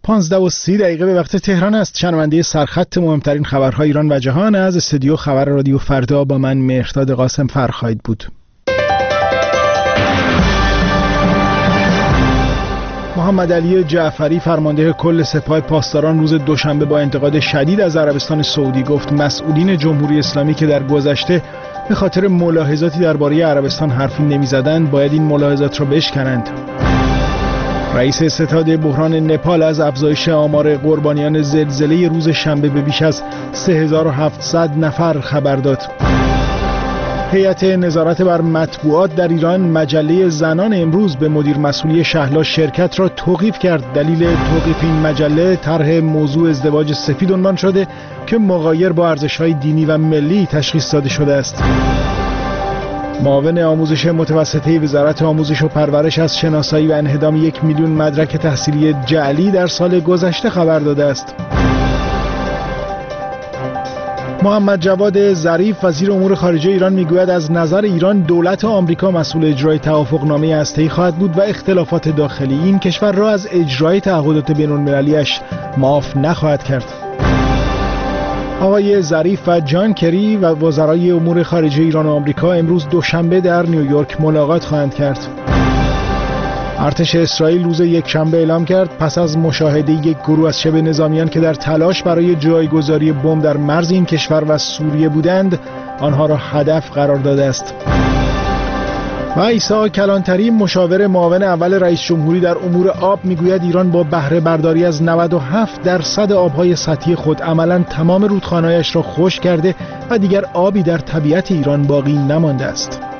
15:30 به وقت تهران است. شنونده سرخط مهمترین خبرهای ایران و جهان از استودیو خبر رادیو فردا با من مهرداد قاسم فرخاید بود. محمد علی جعفری فرمانده کل سپاه پاسداران روز دوشنبه با انتقاد شدید از عربستان سعودی گفت مسئولین جمهوری اسلامی که در گذشته به خاطر ملاحظاتی درباره عربستان حرفی نمی‌زدند باید این ملاحظات را بشکنند. رئیس ستاد بحران نپال از افزایش آمار قربانیان زلزله روز شنبه به بیش از 3700 نفر خبر داد. هیئت نظارت بر مطبوعات در ایران مجله زنان امروز به مدیر مسئولی شهلا شرکت را توقیف کرد. دلیل توقیف این مجله طرح موضوع ازدواج سفید عنوان شده که مغایر با ارزش‌های دینی و ملی تشخیص داده شده است. معاون آموزش متوسطه وزارت آموزش و پرورش از شناسایی و انهدام 1 میلیون مدرک تحصیلی جعلی در سال گذشته خبر داده است. محمد جواد ظریف وزیر امور خارجه ایران میگوید از نظر ایران دولت آمریکا مسئول اجرای توافقنامه هسته‌ای خواهد بود و اختلافات داخلی این کشور را از اجرای تعهدات بین‌المللی‌اش معاف نخواهد کرد. آقای ظریف و جان کری و وزرای امور خارجه ایران و آمریکا امروز دوشنبه در نیویورک ملاقات خواهند کرد. ارتش اسرائیل روز یکشنبه اعلام کرد پس از مشاهده یک گروه از شبه نظامیان که در تلاش برای جایگذاری بمب در مرز این کشور و سوریه بودند آنها را هدف قرار داده است. و عیسی کلانتری مشاور معاون اول رئیس جمهوری در امور آب میگوید ایران با بهره برداری از 97% آبهای سطحی خود عملاً تمام رودخانه‌هایش را خشک کرده و دیگر آبی در طبیعت ایران باقی نمانده است.